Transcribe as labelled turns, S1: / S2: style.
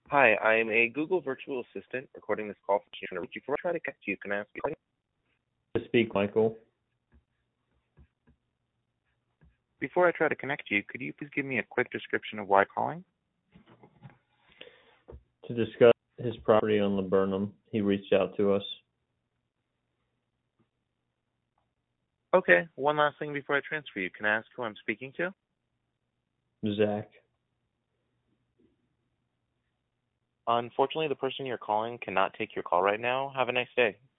S1: Hi, I'm a Google virtual assistant recording this call for Keanu. Before I try to connect you, can I ask you?
S2: To speak, Michael.
S1: Before I try to connect you, could you please give me a quick description of why calling?
S2: To discuss his property on Laburnum, he reached out to us.
S1: Okay, one last thing before I transfer you. Can I ask who I'm speaking to?
S2: Zach.
S1: Unfortunately, the person you're calling cannot take your call right now. Have a nice day.